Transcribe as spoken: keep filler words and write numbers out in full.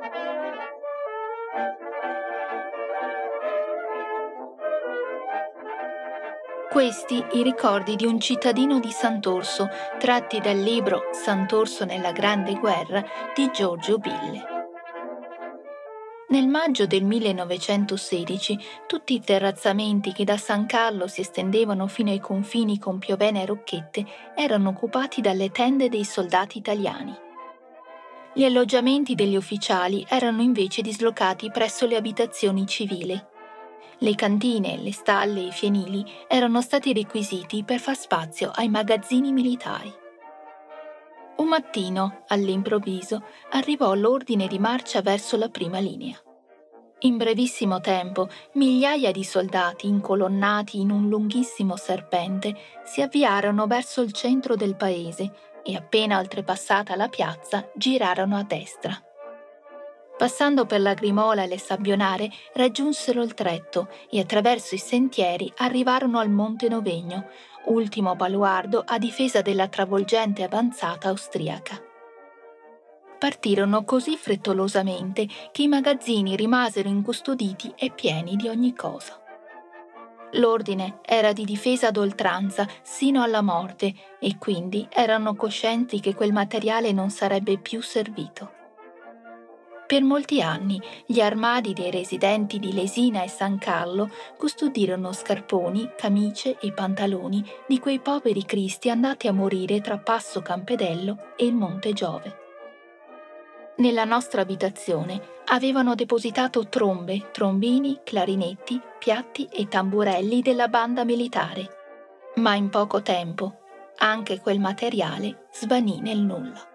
Questi i ricordi di un cittadino di Sant'Orso, tratti dal libro Sant'Orso nella Grande Guerra di Giorgio Bille. Nel maggio del millenovecentosedici, tutti i terrazzamenti che da San Carlo si estendevano fino ai confini con Piovene e Rocchette erano occupati dalle tende dei soldati italiani. Gli alloggiamenti degli ufficiali erano invece dislocati presso le abitazioni civili. Le cantine, le stalle e i fienili erano stati requisiti per far spazio ai magazzini militari. Un mattino, all'improvviso, arrivò l'ordine di marcia verso la prima linea. In brevissimo tempo, migliaia di soldati, incolonnati in un lunghissimo serpente, si avviarono verso il centro del paese e, appena oltrepassata la piazza, girarono a destra. Passando per la Grimola e le Sabbionare, raggiunsero il Tretto e attraverso i sentieri arrivarono al Monte Novegno, ultimo baluardo a difesa della travolgente avanzata austriaca. Partirono così frettolosamente che i magazzini rimasero incustoditi e pieni di ogni cosa. L'ordine era di difesa ad oltranza sino alla morte e quindi erano coscienti che quel materiale non sarebbe più servito. Per molti anni gli armadi dei residenti di Lesina e San Carlo custodirono scarponi, camicie e pantaloni di quei poveri cristi andati a morire tra Passo Campedello e il Monte Giove. Nella nostra abitazione avevano depositato trombe, trombini, clarinetti, piatti e tamburelli della banda militare, ma in poco tempo anche quel materiale svanì nel nulla.